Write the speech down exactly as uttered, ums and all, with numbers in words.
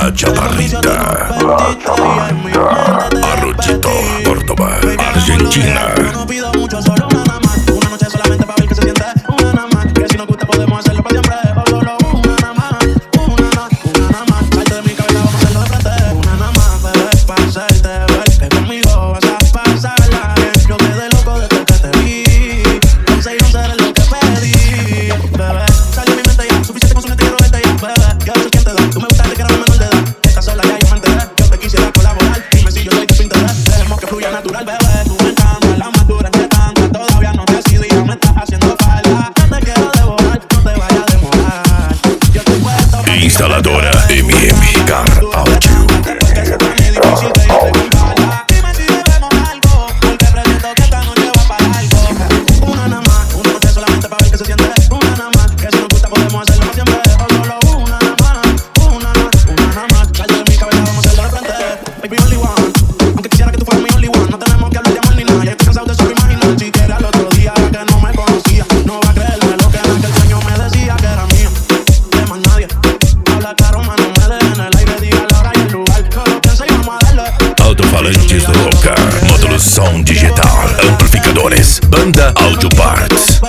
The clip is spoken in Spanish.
La Chaparrita, Arrochito, Córdoba, Argentina. No pido mucho, solo una nada más. Una noche solamente para ver qué se siente. Una nada más. Que si nos gusta podemos hacerlo para siempre. O solo una nada más. Una nada, una nada más. Salte de mi cabeza, vamos a hacerlo de frente. Una nada más, bebé, para hacerte ver que conmigo vas a pasarla bien. Yo quedé loco desde que te vi. Conseguí un ser lo que pedí. Bebé, salió mi mente ya. Suficiente con su mente y robarte ya. Bebé, ¿qué otro quien te da? Tú me gustaste que era menor de edad. Estás sola ya, yo me enteré. Yo te quisiera colaborar. Dime si yo soy de tu interés. Dejemos que fluya natural, bebé. Tú me encantas, la más dura entre tantas. Todavía no decidí, ya me estás haciendo falta. No te quiero devorar, no te vayas a demorar. Yo estoy puesto para Instaladora M M Car Audio. que se pone difícil de preguntarla. Dime si debemos algo, porque presiento que esta noche va para algo. Una nada más, una noche solamente para ver qué se siente. Una nada más, que si nos gusta podemos hacerlo para siempre. O solo una nada más, una nada, una nada más. Salte de mi cabeza, vamos a hacerlo de frente. Baby, only one, aunque quisiera que tú fueras mi only one. No tenemos que hablar de amor ni nada, ya estoy cansado de solo imaginar. Si quiere al otro día que no me conocía, no va a creerme lo que en aquel sueño me decía que era mía. De más nadie, habla claro, mano, me dejen en el aire, diga la hora y el lugar. Solo piensa y vamos a darle. Alto-falantes Roca, módulos som digital, amplificadores, banda Audio Parts.